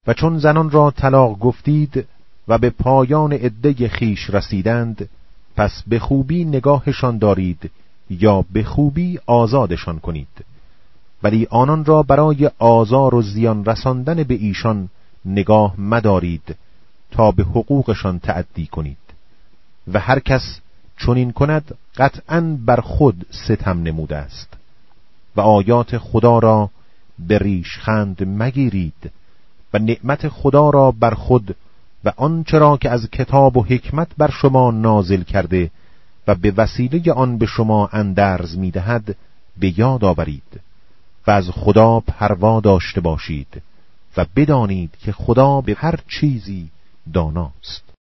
و چون زنان را طلاق گفتید و به پایان عده خیش رسیدند، پس به خوبی نگاهشان دارید یا به خوبی آزادشان کنید، ولی آنان را برای آزار و زیان رساندن به ایشان نگاه مدارید تا به حقوقشان تعدی کنید. و هر کس چنین کند قطعاً بر خود ستم نموده است. و آیات خدا را به ریشخند مگیرید و نعمت خدا را بر خود و آنچه را که از کتاب و حکمت بر شما نازل کرده و به وسیله آن به شما اندرز می‌دهد به یاد آورید و از خدا پروا داشته باشید و بدانید که خدا به هر چیزی داناست.